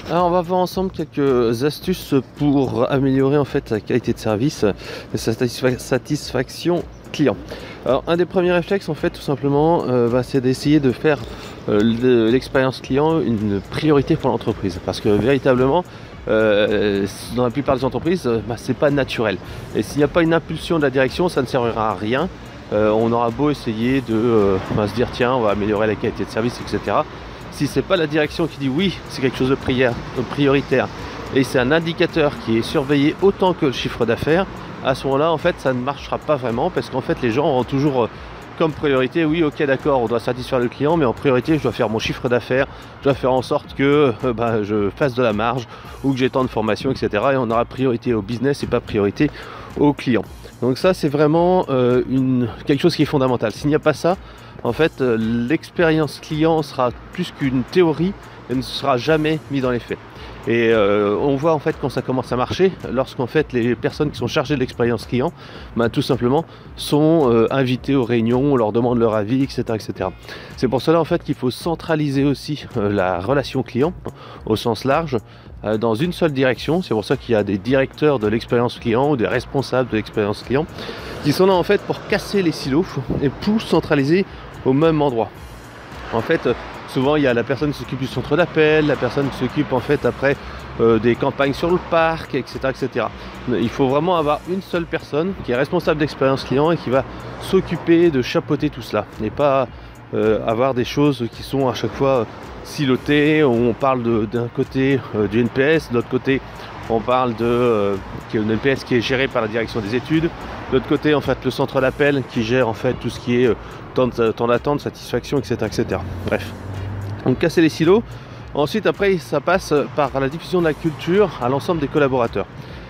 Alors on va voir ensemble quelques astuces pour améliorer en fait la qualité de service et sa satisfaction client. Alors un des premiers réflexes en fait tout simplement c'est d'essayer de faire l'expérience client une priorité pour l'entreprise, parce que véritablement dans la plupart des entreprises c'est pas naturel, et s'il n'y a pas une impulsion de la direction, ça ne servira à rien. On aura beau essayer de se dire tiens, on va améliorer la qualité de service, etc. Si c'est pas la direction qui dit oui, c'est quelque chose de prioritaire, et c'est un indicateur qui est surveillé autant que le chiffre d'affaires, à ce moment-là en fait ça ne marchera pas vraiment, parce qu'en fait les gens auront toujours comme priorité, oui ok d'accord, on doit satisfaire le client, mais en priorité je dois faire mon chiffre d'affaires, je dois faire en sorte que je fasse de la marge, ou que j'ai tant de formation, etc. Et on aura priorité au business et pas priorité au client. Donc ça c'est vraiment quelque chose qui est fondamental. S'il n'y a pas ça, en fait l'expérience client sera plus qu'une théorie et ne sera jamais mise dans les faits. Et on voit en fait quand ça commence à marcher, lorsqu'en fait les personnes qui sont chargées de l'expérience client tout simplement sont invitées aux réunions, on leur demande leur avis, etc., etc. C'est pour cela en fait qu'il faut centraliser aussi la relation client au sens large dans une seule direction. C'est pour ça qu'il y a des directeurs de l'expérience client ou des responsables de l'expérience client qui sont là en fait pour casser les silos et pour centraliser au même endroit. En fait, souvent il y a la personne qui s'occupe du centre d'appel, la personne qui s'occupe en fait après des campagnes sur le parc, etc., etc. Il faut vraiment avoir une seule personne qui est responsable d'expérience client et qui va s'occuper de chapeauter tout cela, et pas avoir des choses qui sont à chaque fois silotées, où on parle d'un côté du NPS, de l'autre côté on parle d'une NPS qui est gérée par la direction des études, de l'autre côté en fait le centre d'appel qui gère en fait tout ce qui est temps d'attente, satisfaction, etc., etc. Bref, donc casser les silos. Ensuite après ça passe par la diffusion de la culture à l'ensemble des collaborateurs.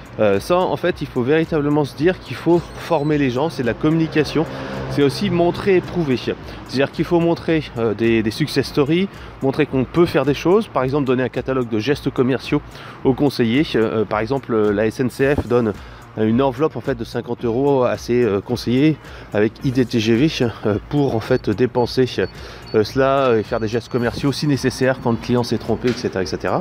Ça en fait il faut véritablement se dire qu'il faut former les gens, c'est de la communication, c'est aussi montrer et prouver. C'est-à-dire qu'il faut montrer des success stories, montrer qu'on peut faire des choses, par exemple donner un catalogue de gestes commerciaux aux conseillers. Par exemple la SNCF donne une enveloppe en fait de 50 € à ses conseillers avec IDTGV pour en fait dépenser cela et faire des gestes commerciaux si nécessaire quand le client s'est trompé, etc., etc.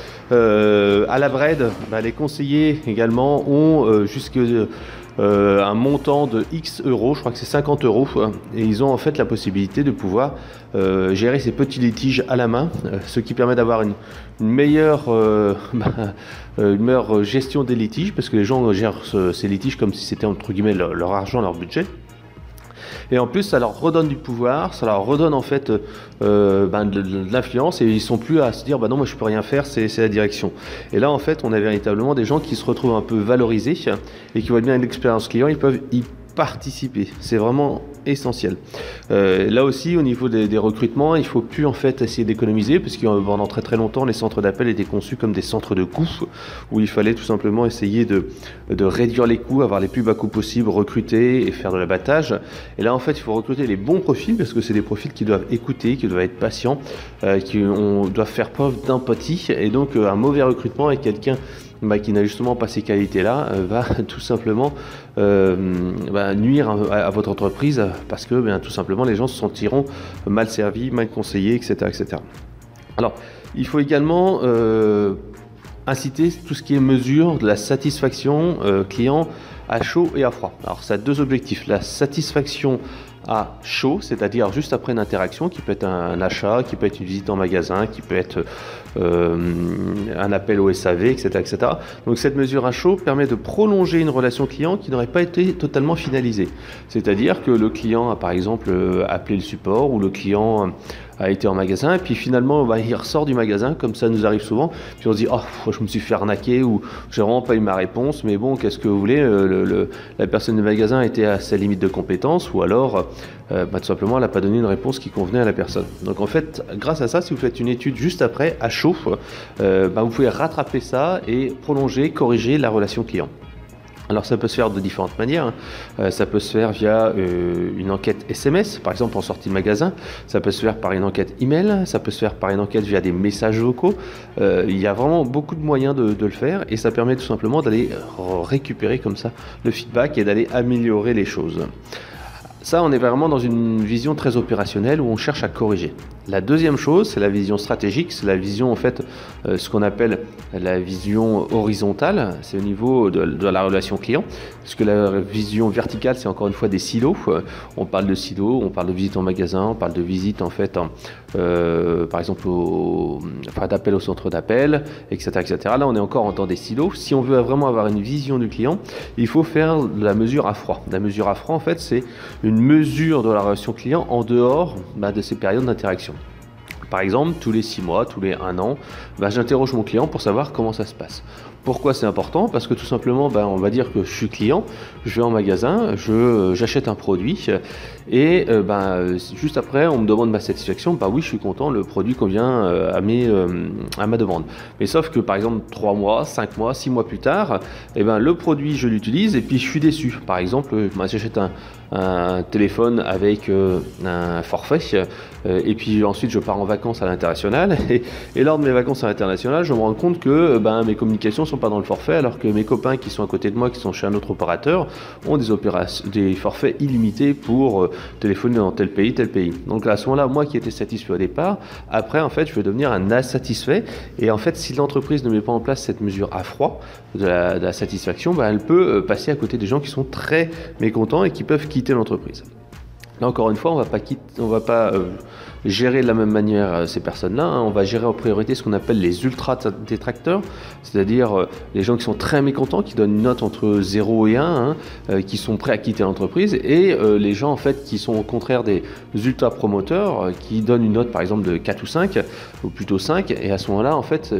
À la Bred, les conseillers également ont jusqu'à un montant de X euros, je crois que c'est 50 €, et ils ont en fait la possibilité de pouvoir gérer ces petits litiges à la main, ce qui permet d'avoir une meilleure gestion des litiges, parce que les gens gèrent ces litiges comme si c'était entre guillemets leur argent, leur budget. Et en plus ça leur redonne du pouvoir, ça leur redonne en fait de l'influence, et ils sont plus à se dire non moi je peux rien faire, c'est la direction. Et là en fait on a véritablement des gens qui se retrouvent un peu valorisés et qui voient bien l'expérience client, ils peuvent y participer, c'est vraiment essentiel. Là aussi au niveau des recrutements, il faut plus en fait essayer d'économiser, parce que pendant très très longtemps les centres d'appel étaient conçus comme des centres de coûts où il fallait tout simplement essayer de réduire les coûts, avoir les plus bas coûts possibles, recruter et faire de l'abattage. Et là en fait il faut recruter les bons profils, parce que c'est des profils qui doivent écouter, qui doivent être patients, qui doivent faire preuve d'empathie, et donc un mauvais recrutement est quelqu'un qui n'a justement pas ces qualités-là, va tout simplement nuire à votre entreprise, parce que tout simplement les gens se sentiront mal servis, mal conseillés, etc., etc. Alors, il faut également inciter tout ce qui est mesure de la satisfaction client à chaud et à froid. Alors, ça a deux objectifs. La satisfaction à chaud, c'est-à-dire juste après une interaction, qui peut être un achat, qui peut être une visite en magasin, qui peut être un appel au SAV, etc., etc. Donc cette mesure à chaud permet de prolonger une relation client qui n'aurait pas été totalement finalisée. C'est-à-dire que le client a par exemple appelé le support, ou le client a été en magasin, et puis finalement il ressort du magasin, comme ça nous arrive souvent, puis on se dit je me suis fait arnaquer, ou j'ai vraiment pas eu ma réponse, mais bon, qu'est-ce que vous voulez, la personne du magasin était à sa limite de compétence, ou alors tout simplement elle n'a pas donné une réponse qui convenait à la personne. Donc en fait, grâce à ça, si vous faites une étude juste après à chaud, vous pouvez rattraper ça et prolonger, corriger la relation client. Alors ça peut se faire de différentes manières. Ça peut se faire via une enquête SMS, par exemple en sortie de magasin. Ça peut se faire par une enquête email. Ça peut se faire par une enquête via des messages vocaux. Il y a vraiment beaucoup de moyens de le faire, et ça permet tout simplement d'aller récupérer comme ça le feedback et d'aller améliorer les choses. Ça, on est vraiment dans une vision très opérationnelle où on cherche à corriger. La deuxième chose, c'est la vision stratégique, c'est la vision en fait, ce qu'on appelle la vision horizontale, c'est au niveau de la relation client, parce que la vision verticale, c'est encore une fois des silos. On parle de silos, on parle de visite en magasin, on parle de visite en fait, par exemple, d'appel au centre d'appel, etc., etc. Là, on est encore dans des silos. Si on veut vraiment avoir une vision du client, il faut faire de la mesure à froid. La mesure à froid, en fait, c'est une mesure de la relation client en dehors de ces périodes d'interaction. Par exemple, tous les 6 mois, tous les 1 an, j'interroge mon client pour savoir comment ça se passe. Pourquoi c'est important? Parce que tout simplement, on va dire que je suis client, je vais en magasin, j'achète un produit et juste après, on me demande ma satisfaction. Oui, je suis content, le produit convient à ma demande. Mais sauf que par exemple, 3 mois, 5 mois, 6 mois plus tard, le produit, je l'utilise et puis je suis déçu. Par exemple, j'achète un téléphone avec un forfait et puis ensuite je pars en vacances à l'international et lors de mes vacances à l'international, je me rends compte que mes communications sont pas dans le forfait alors que mes copains qui sont à côté de moi, qui sont chez un autre opérateur, ont des forfaits illimités pour téléphoner dans tel pays. Donc à ce moment-là, moi qui étais satisfait au départ, après en fait je vais devenir un insatisfait et en fait si l'entreprise ne met pas en place cette mesure à froid de la satisfaction, elle peut passer à côté des gens qui sont très mécontents et qui peuvent quitter l'entreprise. Là encore une fois, on va pas gérer de la même manière ces personnes-là. On va gérer en priorité ce qu'on appelle les ultra-détracteurs, c'est-à-dire les gens qui sont très mécontents, qui donnent une note entre 0 et 1, qui sont prêts à quitter l'entreprise, et les gens en fait qui sont au contraire des ultra-promoteurs, qui donnent une note par exemple de 4 ou 5, ou plutôt 5, et à ce moment-là, en fait,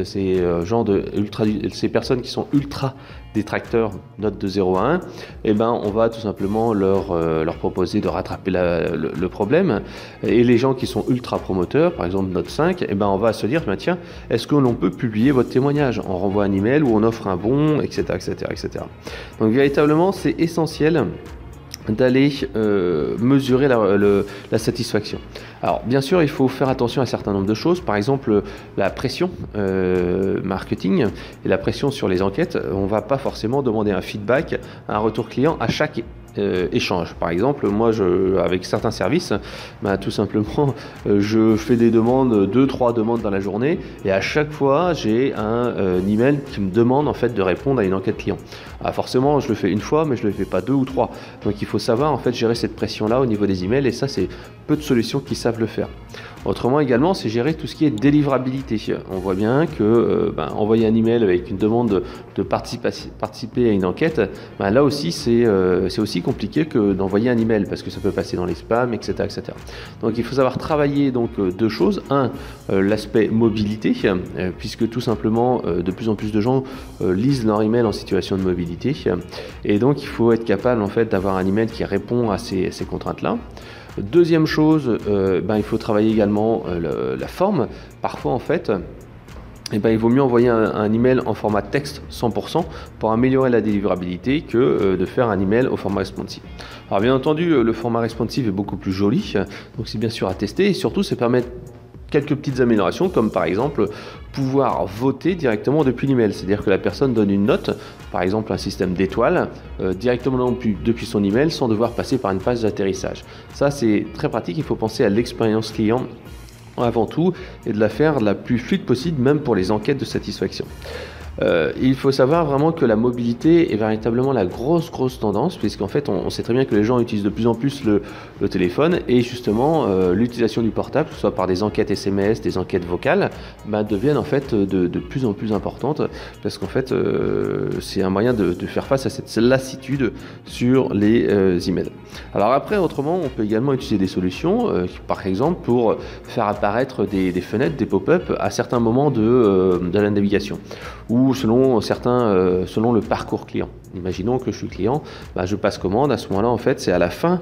ces personnes qui sont ultra détracteurs, note de 0 à 1, on va tout simplement leur proposer de rattraper le problème. Et les gens qui sont ultra promoteurs, par exemple note 5, on va se dire, tiens, est-ce que l'on peut publier votre témoignage? On renvoie un email ou on offre un bon, etc., etc., etc. Donc véritablement, c'est essentiel d'aller mesurer la satisfaction. Alors bien sûr, il faut faire attention à un certain nombre de choses, par exemple la pression marketing et la pression sur les enquêtes. On ne va pas forcément demander un feedback, un retour client à chaque échange. Par exemple, moi, avec certains services, tout simplement, je fais des demandes, 2-3 demandes dans la journée, et à chaque fois, j'ai un email qui me demande en fait de répondre à une enquête client. Forcément, je le fais une fois, mais je le fais pas 2 ou 3. Donc, il faut savoir en fait gérer cette pression-là au niveau des emails, et ça, c'est peu de solutions qui savent le faire. Autrement également, c'est gérer tout ce qui est délivrabilité. On voit bien que envoyer un email avec une demande de participer à une enquête, là aussi c'est aussi compliqué que d'envoyer un email parce que ça peut passer dans les spams, etc., etc. Donc il faut savoir travailler donc 2 choses. L'aspect mobilité, puisque tout simplement de plus en plus de gens lisent leur email en situation de mobilité, et donc il faut être capable en fait d'avoir un email qui répond à ces contraintes-là. Deuxième chose, il faut travailler également la forme. Parfois, en fait, il vaut mieux envoyer un email en format texte 100% pour améliorer la délivrabilité que de faire un email au format responsive. Alors bien entendu, le format responsive est beaucoup plus joli, donc c'est bien sûr à tester, et surtout, ça permet quelques petites améliorations, comme par exemple pouvoir voter directement depuis l'email, c'est-à-dire que la personne donne une note, par exemple un système d'étoiles, directement depuis son email sans devoir passer par une page d'atterrissage. Ça c'est très pratique, il faut penser à l'expérience client avant tout et de la faire la plus fluide possible, même pour les enquêtes de satisfaction. Il faut savoir vraiment que la mobilité est véritablement la grosse tendance, puisqu'en fait on sait très bien que les gens utilisent de plus en plus le téléphone, et justement l'utilisation du portable, que ce soit par des enquêtes SMS, des enquêtes vocales, deviennent en fait de plus en plus importantes, parce qu'en fait c'est un moyen de faire face à cette lassitude sur les emails. Alors après, autrement, on peut également utiliser des solutions, par exemple pour faire apparaître des fenêtres, des pop-up à certains moments de la navigation, ou selon le parcours client. Imaginons que je suis client, je passe commande. À ce moment-là, en fait, c'est à la fin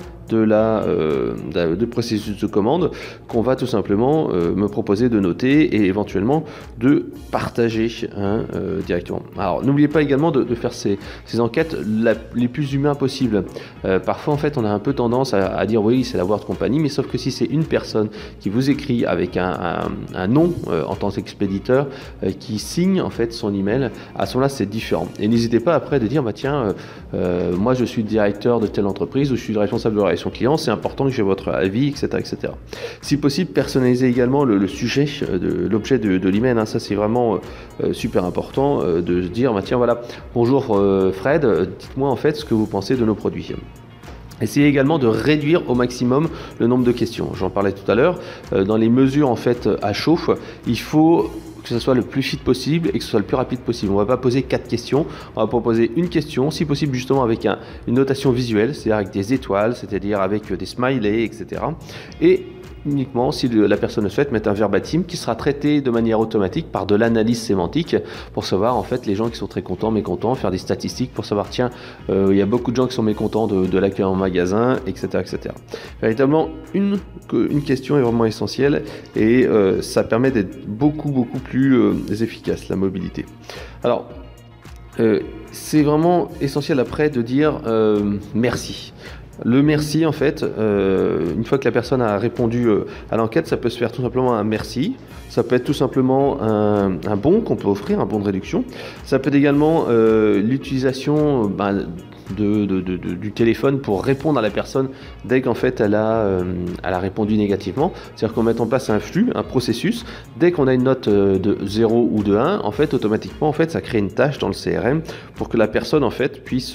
de processus de commande qu'on va tout simplement me proposer de noter et éventuellement de partager directement. Alors, n'oubliez pas également de faire ces enquêtes les plus humains possibles. Parfois, en fait, on a un peu tendance à dire oui, c'est la World Company, mais sauf que si c'est une personne qui vous écrit avec un nom en tant qu'expéditeur qui signe en fait son email, à ce moment-là, c'est différent. Et n'hésitez pas après de dire tiens, moi je suis directeur de telle entreprise ou je suis responsable de la relation client, c'est important que j'ai votre avis, etc., etc. Si possible, personnaliser également le sujet, l'objet de l'email, hein. Ça c'est vraiment super important de se dire, bah, tiens voilà, bonjour Fred, dites-moi en fait ce que vous pensez de nos produits. Essayez également de réduire au maximum le nombre de questions. J'en parlais tout à l'heure. Dans les mesures en fait à chaud, il faut que ce soit le plus vite possible et que ce soit le plus rapide possible. On ne va pas poser 4 questions, on va proposer une question, si possible justement avec une notation visuelle, c'est-à-dire avec des étoiles, c'est-à-dire avec des smileys, etc. Et uniquement, si la personne le souhaite, mettre un verbatim qui sera traité de manière automatique par de l'analyse sémantique pour savoir en fait les gens qui sont très contents, mécontents, faire des statistiques pour savoir tiens, il y a beaucoup de gens qui sont mécontents de l'accueil en magasin, etc., etc. Véritablement, une question est vraiment essentielle et ça permet d'être beaucoup plus efficace, la mobilité. Alors, c'est vraiment essentiel après de dire merci. Le merci, en fait, une fois que la personne a répondu à l'enquête, ça peut se faire tout simplement un merci. Ça peut être tout simplement un bon qu'on peut offrir, un bon de réduction. Ça peut être également l'utilisation du téléphone pour répondre à la personne dès qu'en fait elle a répondu négativement. C'est-à-dire qu'on met en place un flux, un processus. Dès qu'on a une note de 0 ou de 1, en fait, automatiquement, en fait, ça crée une tâche dans le CRM pour que la personne en fait puisse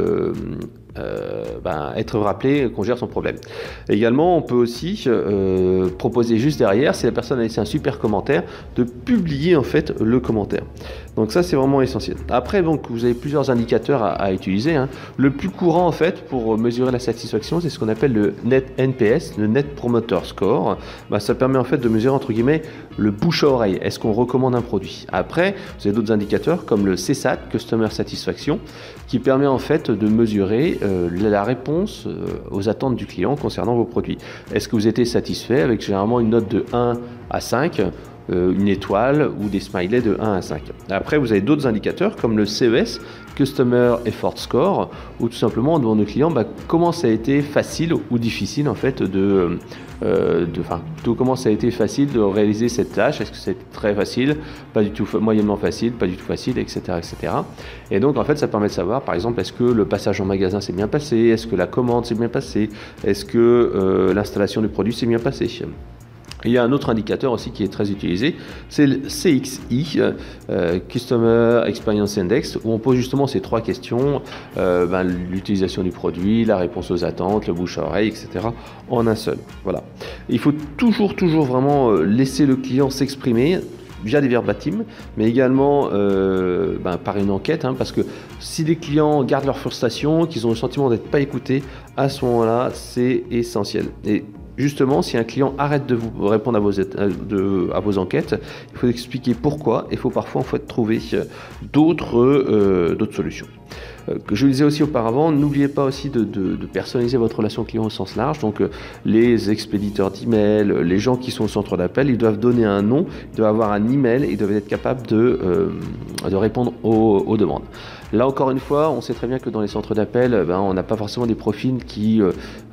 être rappelé qu'on gère son problème. Également, on peut aussi proposer juste derrière, si la personne a laissé un super commentaire, de publier en fait le commentaire. Donc ça, c'est vraiment essentiel. Après, donc, vous avez plusieurs indicateurs à utiliser, hein. Le plus courant en fait pour mesurer la satisfaction, c'est ce qu'on appelle le Net NPS, le Net Promoter Score. Ça permet en fait de mesurer entre guillemets le bouche à oreille. Est-ce qu'on recommande un produit? Après, vous avez d'autres indicateurs comme le CSAT, Customer Satisfaction, qui permet en fait de mesurer la réponse aux attentes du client concernant vos produits. Est-ce que vous étiez satisfait avec généralement une note de 1 à 5, une étoile ou des smileys de 1 à 5. Après, vous avez d'autres indicateurs comme le CES, Customer Effort Score, où tout simplement on demande aux clients comment ça a été facile ou difficile en fait comment ça a été facile de réaliser cette tâche. Est-ce que c'est très facile, pas du tout, moyennement facile, pas du tout facile, etc., etc. Et donc en fait ça permet de savoir par exemple est-ce que le passage en magasin s'est bien passé, est-ce que la commande s'est bien passée, est-ce que l'installation du produit s'est bien passée. Il y a un autre indicateur aussi qui est très utilisé, c'est le CXI, Customer Experience Index, où on pose justement ces 3 questions, l'utilisation du produit, la réponse aux attentes, le bouche à oreille, etc. en un seul. Voilà. Il faut toujours vraiment laisser le client s'exprimer via des verbatims, mais également par une enquête, hein, parce que si les clients gardent leur frustration, qu'ils ont le sentiment d'être pas écoutés, à ce moment-là, c'est essentiel. Et justement, si un client arrête de vous répondre à vos enquêtes, il faut expliquer pourquoi. Il faut parfois en fait trouver d'autres solutions. Je le disais aussi auparavant, n'oubliez pas aussi de personnaliser votre relation client au sens large. Donc les expéditeurs d'email, les gens qui sont au centre d'appel, ils doivent donner un nom, ils doivent avoir un email, ils doivent être capables de répondre aux demandes. Là encore une fois, on sait très bien que dans les centres d'appel, on n'a pas forcément des profils qui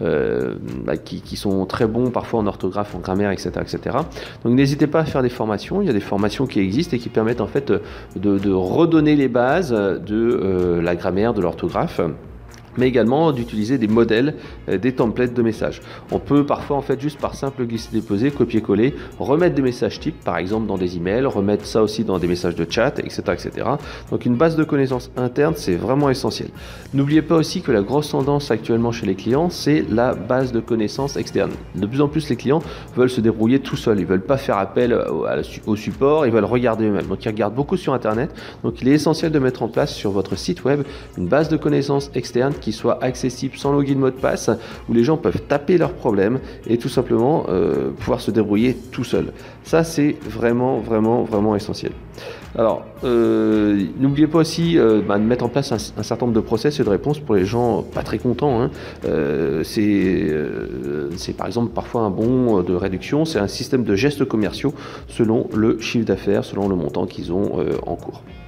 sont très bons parfois en orthographe, en grammaire, etc., etc. Donc n'hésitez pas à faire des formations. Il y a des formations qui existent et qui permettent en fait de redonner les bases de la grammaire, de l'orthographe, mais également d'utiliser des modèles, des templates de messages. On peut parfois en fait juste par simple glisser-déposer, copier-coller, remettre des messages types par exemple dans des emails, remettre ça aussi dans des messages de chat, etc., etc. Donc une base de connaissances interne, c'est vraiment essentiel. N'oubliez pas aussi que la grosse tendance actuellement chez les clients, c'est la base de connaissances externe. De plus en plus les clients veulent se débrouiller tout seuls, ils veulent pas faire appel au support, ils veulent regarder eux-mêmes. Donc ils regardent beaucoup sur internet. Donc il est essentiel de mettre en place sur votre site web une base de connaissances externe qui soit accessible sans login mot de passe, où les gens peuvent taper leurs problèmes et tout simplement pouvoir se débrouiller tout seul. Ça c'est vraiment essentiel. Alors n'oubliez pas aussi de mettre en place un certain nombre de process et de réponses pour les gens pas très contents, hein. C'est par exemple parfois un bon de réduction, c'est un système de gestes commerciaux selon le chiffre d'affaires, selon le montant qu'ils ont en cours.